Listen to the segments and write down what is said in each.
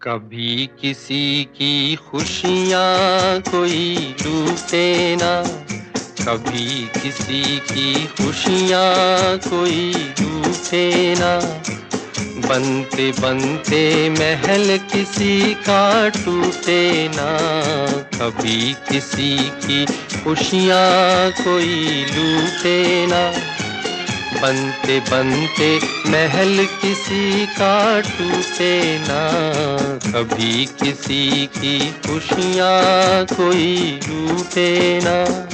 कभी किसी की खुशियाँ कोई लूटे ना, कभी किसी की खुशियाँ कोई लूटे ना। बनते बनते महल किसी का टूटे ना, कभी किसी की खुशियाँ कोई लूटे ना। बनते बनते महल किसी का टूटे ना, कभी किसी की खुशियाँ कोई लूटे ना।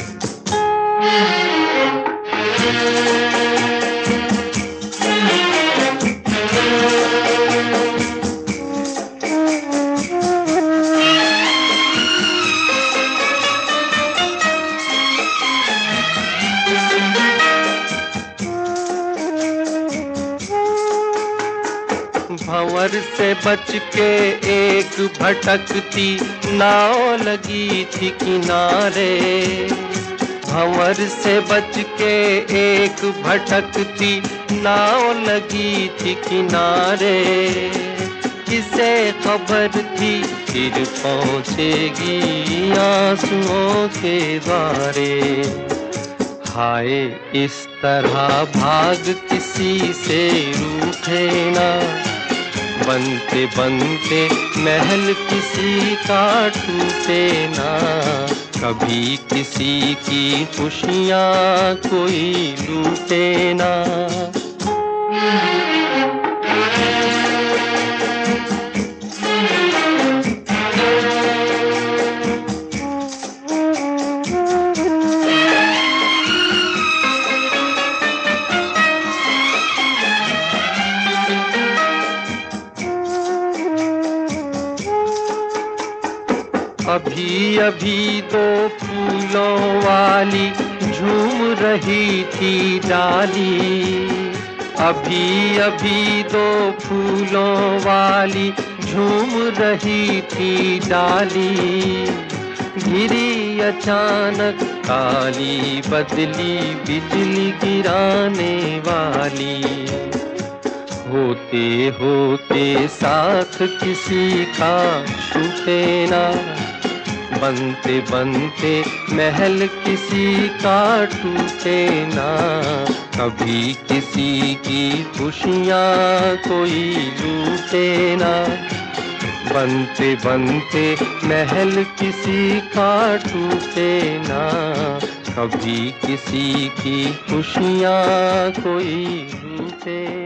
भंवर से बच के एक भटकती नाव लगी थी किनारे। भंवर से बच के एक भटकती नाव लगी थी किनारे। किसे खबर थी फिर पहुँचेगी आंसुओं के द्वारे। हाय इस तरह भाग किसी से रूठे ना, बनते बनते महल किसी का टूटे ना। कभी किसी की खुशियाँ कोई लूटे ना। अभी अभी दो फूलों वाली झूम रही थी डाली। अभी अभी दो फूलों वाली झूम रही थी डाली। गिरी अचानक काली बदली बिजली गिराने वाली। होते होते साथ किसी का छूटे ना, बनते बनते महल किसी का टूटे ना। कभी किसी की खुशियाँ कोई लूटे ना, बनते बनते महल किसी का टूटे ना। कभी किसी की खुशियाँ कोई लूटे